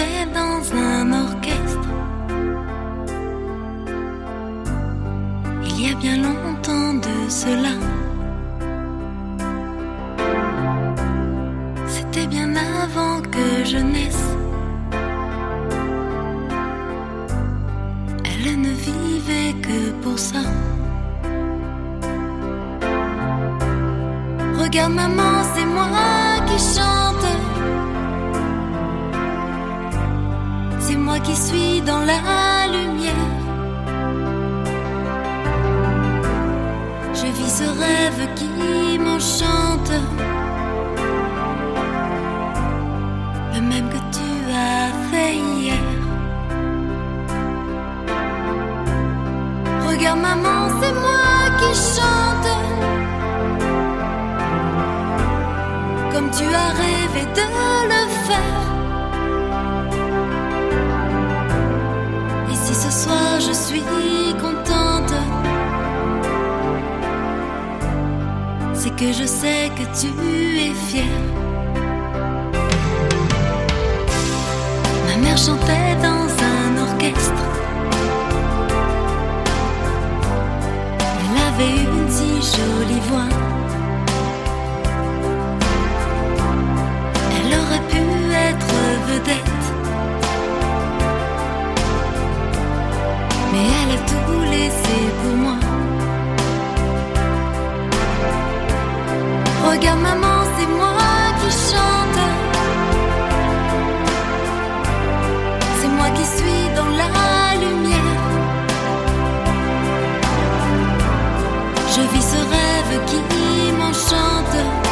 chantait dans un orchestre. Il y a bien longtemps de cela. C'était bien avant que je naisse. Elle ne vivait que pour ça. Regarde maman, c'est moi qui chante. C'est moi qui suis dans la lumière. Je vis ce rêve qui m'enchante, le même que tu as fait hier. Regarde maman, c'est moi qui chante, comme tu as rêvé de le faire. Et si ce soir je suis contente, c'est que je sais que tu es fière. Ma mère chantait dans un orchestre. Elle avait une si jolie voix. Elle aurait pu être vedette, mais elle a tout laissé pour moi. Regarde maman, c'est moi qui chante. C'est moi qui suis dans la lumière. Je vis ce rêve qui m'enchante,